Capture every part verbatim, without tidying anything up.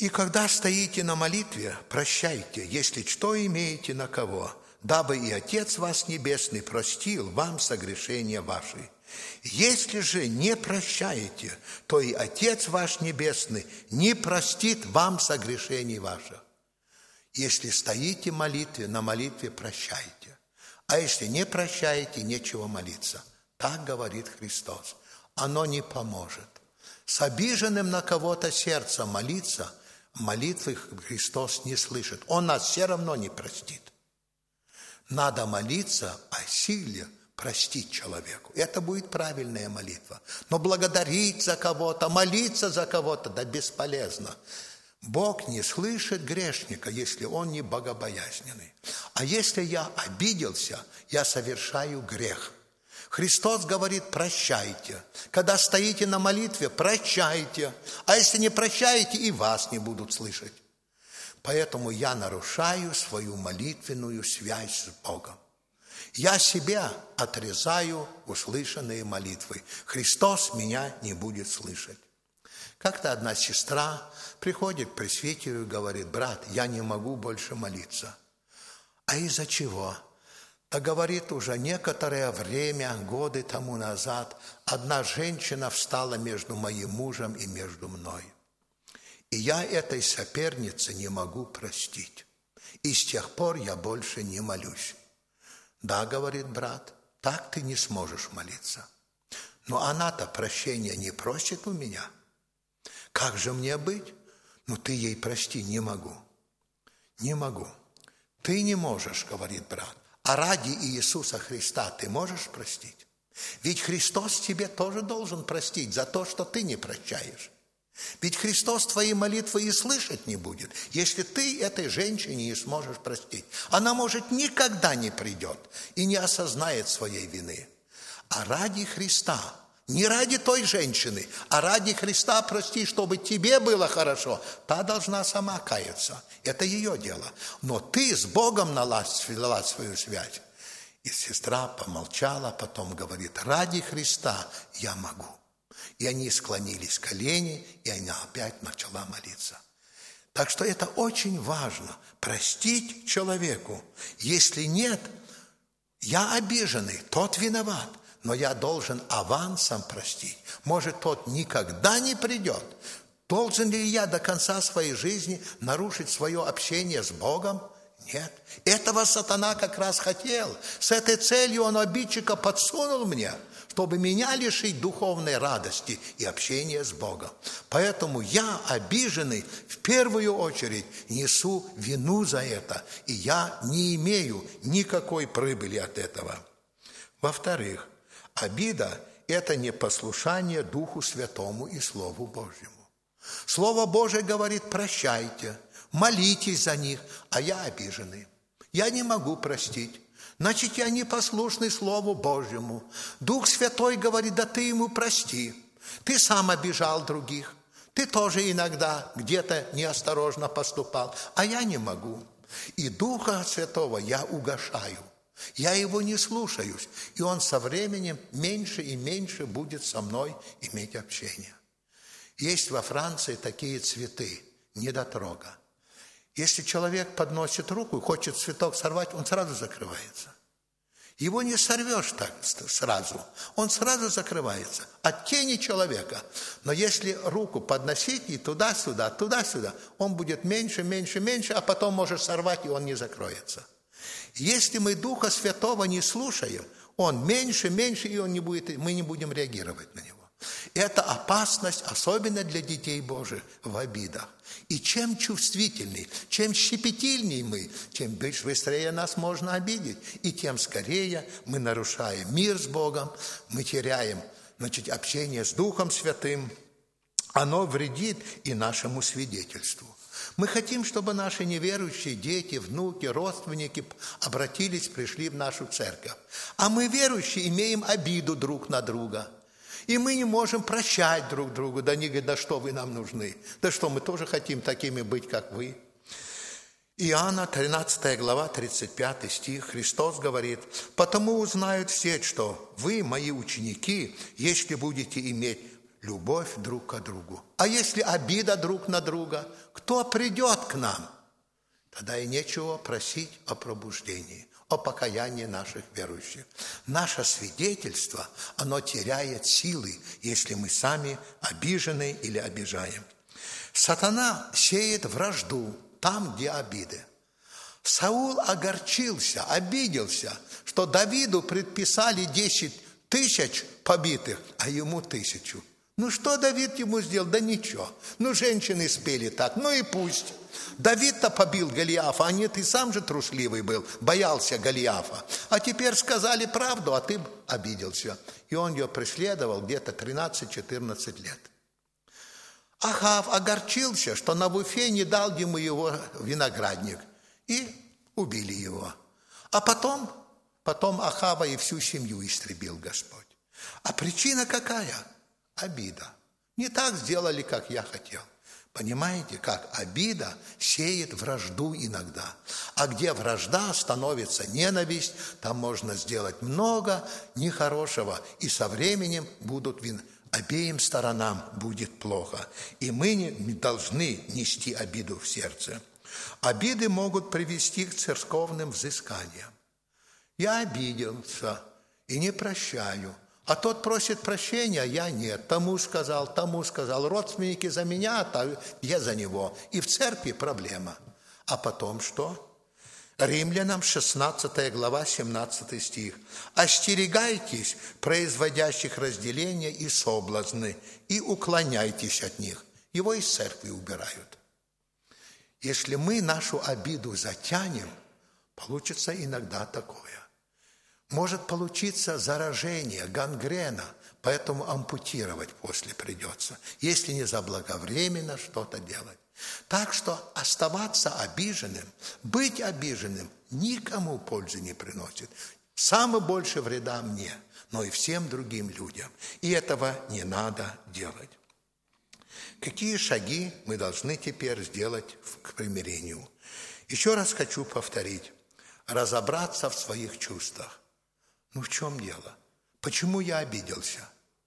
И когда стоите на молитве, прощайте, если что имеете на кого, дабы и Отец вас Небесный простил вам согрешения ваши. Если же не прощаете, то и Отец ваш Небесный не простит вам согрешений ваших. Если стоите в молитве, на молитве прощайте. А если не прощаете, нечего молиться. Так говорит Христос. Оно не поможет. С обиженным на кого-то сердцем молиться, молитвы Христос не слышит. Он нас все равно не простит. Надо молиться о силе простить человеку. Это будет правильная молитва. Но благодарить за кого-то, молиться за кого-то, да бесполезно. Бог не слышит грешника, если он не богобоязненный. А если я обиделся, я совершаю грех. Христос говорит, прощайте. Когда стоите на молитве, прощайте. А если не прощаете, и вас не будут слышать. Поэтому я нарушаю свою молитвенную связь с Богом. Я себя отрезаю услышанные молитвы. Христос меня не будет слышать. Как-то одна сестра приходит к пресвитеру и говорит, брат, я не могу больше молиться. А из-за чего? Да говорит, уже некоторое время, годы тому назад, одна женщина встала между моим мужем и между мной. И я этой сопернице не могу простить. И с тех пор я больше не молюсь. Да, говорит брат, так ты не сможешь молиться. Но она-то прощения не просит у меня. Как же мне быть? Ну, ты ей прости, не могу. Не могу. Ты не можешь, говорит брат. А ради Иисуса Христа ты можешь простить? Ведь Христос тебе тоже должен простить за то, что ты не прощаешь. Ведь Христос твои молитвы и слышать не будет, если ты этой женщине не сможешь простить. Она, может, никогда не придет и не осознает своей вины. А ради Христа, не ради той женщины, а ради Христа прости, чтобы тебе было хорошо, та должна сама каяться. Это ее дело. Но ты с Богом свела свою связь. И сестра помолчала, потом говорит, ради Христа я могу. И они склонились в колени, и она опять начала молиться. Так что это очень важно, простить человеку. Если нет, я обиженный, тот виноват, но я должен авансом простить. Может, тот никогда не придет. Должен ли я до конца своей жизни нарушить свое общение с Богом? Нет. Этого сатана как раз хотел. С этой целью он обидчика подсунул мне, чтобы меня лишить духовной радости и общения с Богом. Поэтому я, обиженный, в первую очередь несу вину за это, и я не имею никакой прибыли от этого. Во-вторых, обида – это непослушание Духу Святому и Слову Божьему. Слово Божие говорит, прощайте, молитесь за них, а я обиженный. Я не могу простить. Значит, я непослушный Слову Божьему. Дух Святой говорит, да ты ему прости. Ты сам обижал других. Ты тоже иногда где-то неосторожно поступал, а я не могу. И Духа Святого я угошаю. Я его не слушаюсь, и он со временем меньше и меньше будет со мной иметь общение. Есть во Франции такие цветы, недотрога. Если человек подносит руку и хочет цветок сорвать, он сразу закрывается. Его не сорвешь так сразу, он сразу закрывается от тени человека. Но если руку подносить и туда-сюда, туда-сюда, он будет меньше, меньше, меньше, а потом можешь сорвать, и он не закроется. Если мы Духа Святого не слушаем, он меньше, меньше, и он не будет, мы не будем реагировать на него. Это опасность, особенно для детей Божьих, в обидах. И чем чувствительней, чем щепетильней мы, тем быстрее нас можно обидеть. И тем скорее мы нарушаем мир с Богом, мы теряем, значит, общение с Духом Святым. Оно вредит и нашему свидетельству. Мы хотим, чтобы наши неверующие дети, внуки, родственники обратились, пришли в нашу церковь. А мы, верующие, имеем обиду друг на друга. И мы не можем прощать друг другу. Да они говорят, да что вы нам нужны? Да что, мы тоже хотим такими быть, как вы. Иоанна, тринадцатая глава, тридцать пятый стих, Христос говорит, «Потому узнают все, что вы, мои ученики, если будете иметь любовь друг к другу. А если обида друг на друга, кто придет к нам? Тогда и нечего просить о пробуждении, о покаянии наших верующих. Наше свидетельство, оно теряет силы, если мы сами обижены или обижаем. Сатана сеет вражду там, где обиды. Саул огорчился, обиделся, что Давиду предписали десять тысяч побитых, а ему тысячу. Ну, что Давид ему сделал? Да ничего. Ну, женщины спели так, ну и пусть. Давид-то побил Голиафа, а нет, и сам же трусливый был, боялся Голиафа. А теперь сказали правду, а ты обиделся. И он ее преследовал где-то тринадцать-четырнадцать лет. Ахав огорчился, что Навуфей не дал ему его виноградник, и убили его. А потом, потом Ахава и всю семью истребил Господь. А причина какая? Обида. Не так сделали, как я хотел. Понимаете, как обида сеет вражду иногда. А где вражда становится ненависть, там можно сделать много нехорошего. И со временем будут вин... обеим сторонам будет плохо. И мы не должны нести обиду в сердце. Обиды могут привести к церковным взысканиям. Я обиделся и не прощаю. А тот просит прощения, а я нет. Тому сказал, тому сказал. Родственники за меня, а я за него. И в церкви проблема. А потом что? Римлянам шестнадцатая глава, семнадцатый стих. «Остерегайтесь производящих разделения и соблазны, и уклоняйтесь от них». Его из церкви убирают. Если мы нашу обиду затянем, получится иногда такое. Может получиться заражение, гангрена, поэтому ампутировать после придется, если не заблаговременно что-то делать. Так что оставаться обиженным, быть обиженным никому пользы не приносит. Самое больше вреда мне, но и всем другим людям. И этого не надо делать. Какие шаги мы должны теперь сделать к примирению? Еще раз хочу повторить. Разобраться в своих чувствах. Ну, в чем дело? Почему я обиделся?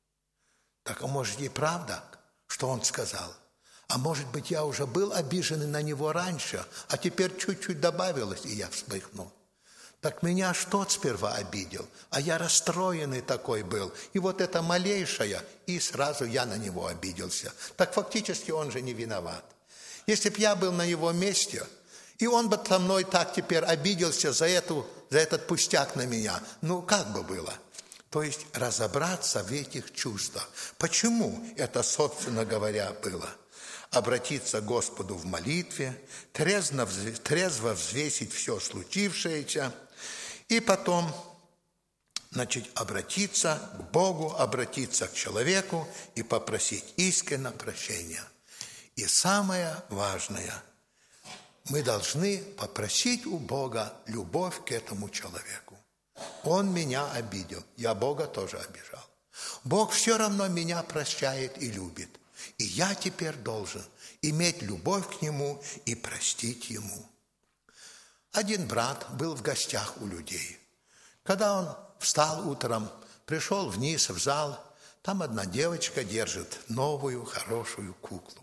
Так, а может, и правда, что он сказал? А может быть, я уже был обижен на него раньше, а теперь чуть-чуть добавилось, и я вспыхнул. Так меня что сперва обидел? А я расстроенный такой был. И вот это малейшее, и сразу я на него обиделся. Так фактически он же не виноват. Если б я был на его месте, и он бы со мной так теперь обиделся за, эту, за этот пустяк на меня, ну как бы было? То есть разобраться в этих чувствах. Почему это, собственно говоря, было? Обратиться к Господу в молитве, трезво, трезво взвесить все случившееся, и потом, значит, обратиться к Богу, обратиться к человеку и попросить искренне прощения. И самое важное, мы должны попросить у Бога любовь к этому человеку. Он меня обидел, я Бога тоже обижал. Бог все равно меня прощает и любит. И я теперь должен иметь любовь к Нему и простить Ему. Один брат был в гостях у людей. Когда он встал утром, пришел вниз в зал, там одна девочка держит новую хорошую куклу.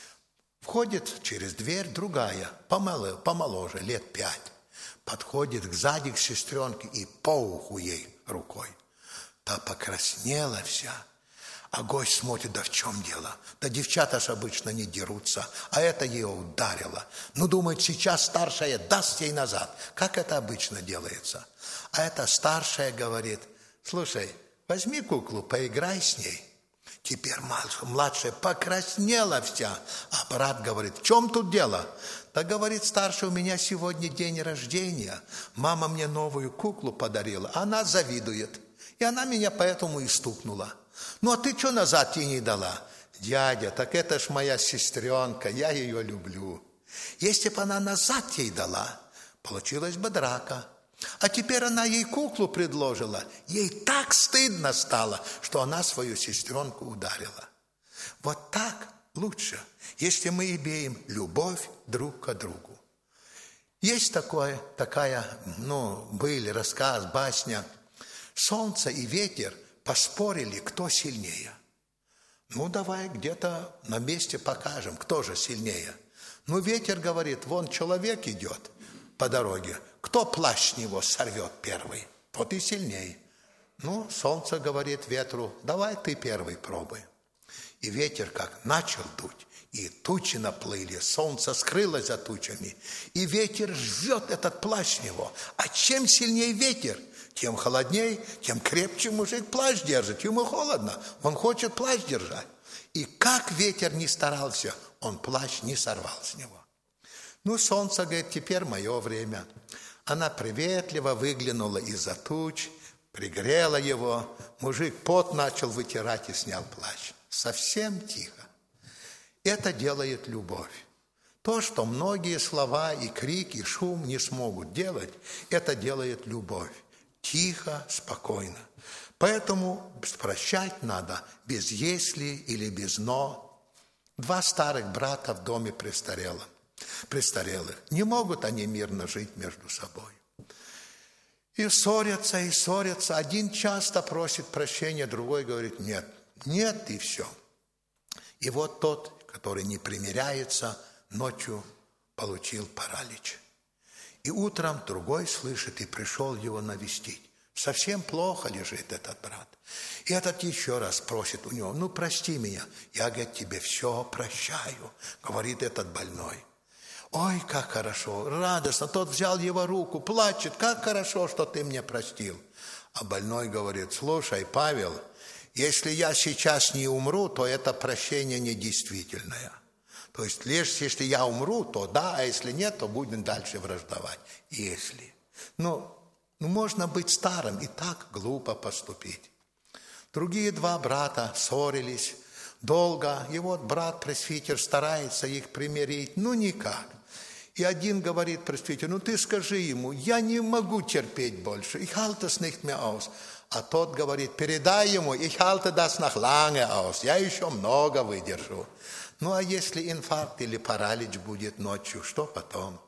Входит через дверь другая, помоложе, лет пять. Подходит сзади к сестренке и по уху ей рукой. Та покраснела вся. А гость смотрит, да в чем дело? Да девчата ж обычно не дерутся, а это ее ударило. Ну, думает, сейчас старшая даст ей назад. Как это обычно делается? А эта старшая говорит: слушай, возьми куклу, поиграй с ней. Теперь младшая покраснела вся. А брат говорит: в чем тут дело? Да, говорит старшая, у меня сегодня день рождения. Мама мне новую куклу подарила, она завидует. И она меня поэтому и стукнула. Ну, а ты что назад ей не дала? Дядя, так это ж моя сестренка, я ее люблю. Если бы она назад ей дала, получилась бы драка. А теперь она ей куклу предложила. Ей так стыдно стало, что она свою сестренку ударила. Вот так лучше, если мы имеем любовь друг к другу. Есть такое, такая, ну, был рассказ, басня. Солнце и ветер поспорили, кто сильнее. Ну, давай где-то на месте покажем, кто же сильнее. Ну, ветер говорит, вон человек идет по дороге, кто плащ с него сорвет первый, тот и сильней. Ну, солнце говорит ветру, давай ты первый пробуй. И ветер как начал дуть, и тучи наплыли, солнце скрылось за тучами, и ветер рвет этот плащ с него. А чем сильнее ветер, тем холодней, тем крепче мужик плащ держит. Ему холодно, он хочет плащ держать. И как ветер не старался, он плащ не сорвал с него. Ну, солнце говорит, теперь мое время. Она приветливо выглянула из-за туч, пригрела его. Мужик пот начал вытирать и снял плащ. Совсем тихо. Это делает любовь. То, что многие слова и крик, и шум не смогут делать, это делает любовь. Тихо, спокойно. Поэтому прощать надо без «если» или без «но». Два старых брата в доме престарелых. престарелых. Не могут они мирно жить между собой. И ссорятся, и ссорятся. Один часто просит прощения, другой говорит «нет». Нет, и все. И вот тот, который не примиряется, ночью получил паралич. И утром другой слышит и пришел его навестить. Совсем плохо лежит этот брат. И этот еще раз просит у него, ну, прости меня. Я, говорит, тебе все прощаю, говорит этот больной. Ой, как хорошо, радостно. Тот взял его руку, плачет, как хорошо, что ты мне простил. А больной говорит, слушай, Павел, если я сейчас не умру, то это прощение недействительное. То есть лишь если я умру, то да, а если нет, то будем дальше враждовать. Если. Ну, ну, можно быть старым и так глупо поступить. Другие два брата ссорились долго, и вот брат-пресвитер старается их примирить, ну никак. И один говорит пресвитер, ну ты скажи ему, я не могу терпеть больше, ich halte es nicht mehr aus. А тот говорит, передай ему, ich halte das noch lange aus, я еще много выдержу. Ну а если инфаркт или паралич будет ночью, что потом?